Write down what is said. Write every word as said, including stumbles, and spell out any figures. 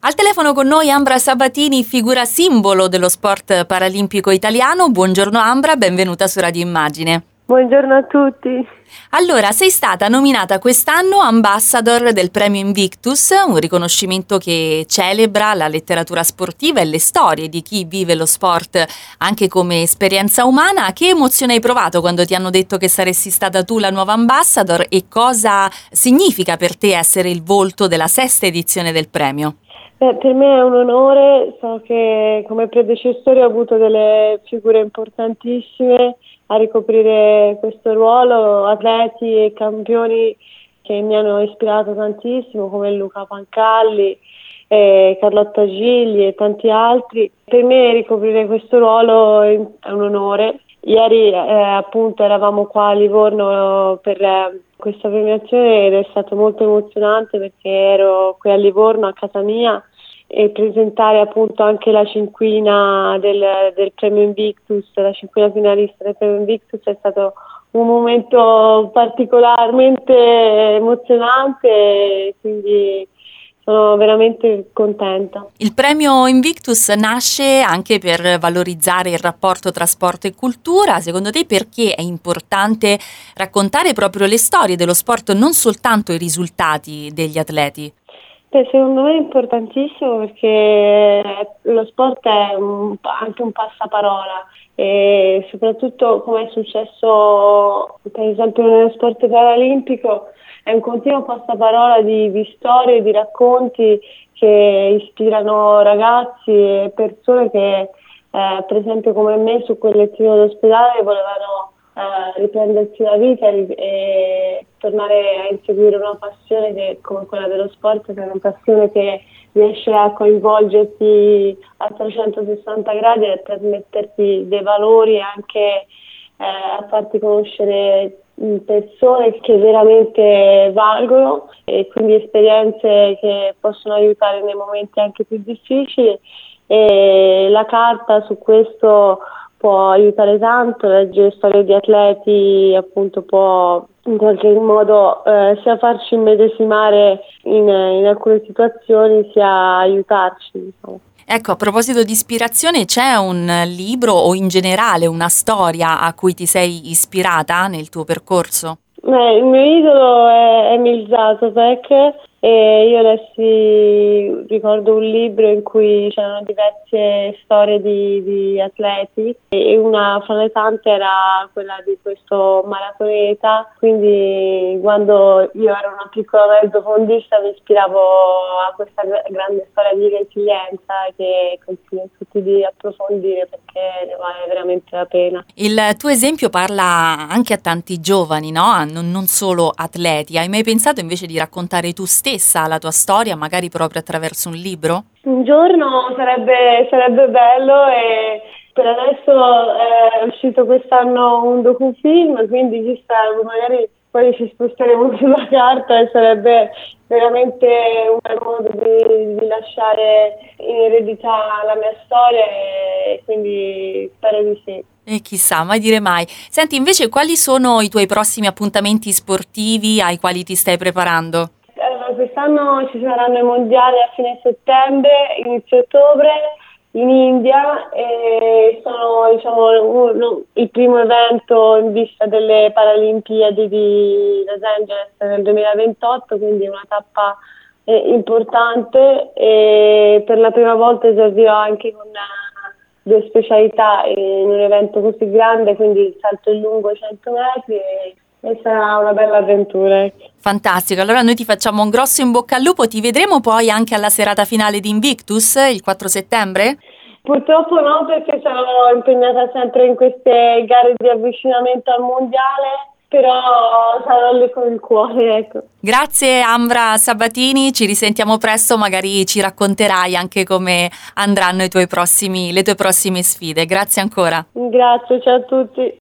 Al telefono con noi Ambra Sabatini, figura simbolo dello sport paralimpico italiano. Buongiorno Ambra, benvenuta su Radio Immagine. Buongiorno a tutti. Allora, sei stata nominata quest'anno Ambassador del Premio Invictus, un riconoscimento che celebra la letteratura sportiva e le storie di chi vive lo sport anche come esperienza umana. Che emozione hai provato quando ti hanno detto che saresti stata tu la nuova Ambassador e cosa significa per te essere il volto della sesta edizione del premio? Beh, per me è un onore, so che come predecessore ho avuto delle figure importantissime a ricoprire questo ruolo, atleti e campioni che mi hanno ispirato tantissimo come Luca Pancalli, eh, Carlotta Gigli e tanti altri. Per me ricoprire questo ruolo è un onore. Ieri eh, appunto eravamo qua a Livorno per eh, questa premiazione ed è stato molto emozionante perché ero qui a Livorno a casa mia e presentare appunto anche la cinquina del, del Premio Invictus, la cinquina finalista del Premio Invictus è stato un momento particolarmente emozionante, quindi sono veramente contenta. Il premio Invictus nasce anche per valorizzare il rapporto tra sport e cultura. Secondo te perché è importante raccontare proprio le storie dello sport, non soltanto i risultati degli atleti? Beh, secondo me è importantissimo perché lo sport è un, anche un passaparola e soprattutto come è successo per esempio nello sport paralimpico è un continuo passaparola di, di storie, di racconti che ispirano ragazzi e persone che eh, per esempio come me su quel lettino d'ospedale volevano eh, riprendersi la vita e, e tornare a inseguire una passione che, come quella dello sport, che è una passione che riesce a coinvolgerti a trecentosessanta gradi e a trasmetterti dei valori e anche eh, a farti conoscere persone che veramente valgono e quindi esperienze che possono aiutare nei momenti anche più difficili e la carta su questo può aiutare tanto, leggere storie di atleti appunto può in qualche modo eh, sia farci immedesimare in, in alcune situazioni sia aiutarci, diciamo. Ecco, a proposito di ispirazione, c'è un libro o in generale una storia a cui ti sei ispirata nel tuo percorso? Eh, il mio idolo è Emil Zatopek e io lessi, ricordo un libro in cui c'erano diverse storie di, di atleti e una fra le tante era quella di questo maratoneta, quindi quando io ero una piccola mezzofondista mi ispiravo a questa grande storia di resilienza che consiglio a tutti di approfondire perché ne vale veramente la pena. Il tuo esempio parla anche a tanti giovani, no? Non, non solo atleti. Hai mai pensato invece di raccontare tu stessa la tua storia, magari proprio attraverso un libro? Un giorno sarebbe, sarebbe bello e per adesso è uscito quest'anno un docufilm, quindi chissà, magari poi ci sposteremo sulla carta e sarebbe veramente un bel modo di, di lasciare in eredità la mia storia e quindi spero di sì. E chissà, mai dire mai. Senti, invece quali sono i tuoi prossimi appuntamenti sportivi ai quali ti stai preparando? Allora, quest'anno ci saranno i mondiali a fine settembre, inizio ottobre in India e sono diciamo uno, il primo evento in vista delle Paralimpiadi di Los Angeles nel duemilaventotto, quindi una tappa eh, importante e per la prima volta esordirò anche con due specialità in un evento così grande, quindi il salto in lungo cento metri e, e sarà una bella avventura. Fantastico, allora noi ti facciamo un grosso in bocca al lupo, ti vedremo poi anche alla serata finale di Invictus il quattro settembre? Purtroppo no, perché sarò impegnata sempre in queste gare di avvicinamento al mondiale, però sarò lì con il cuore, ecco. Grazie Ambra Sabatini, ci risentiamo presto, magari ci racconterai anche come andranno i tuoi prossimi, le tue prossime sfide. Grazie ancora. Grazie, ciao a tutti.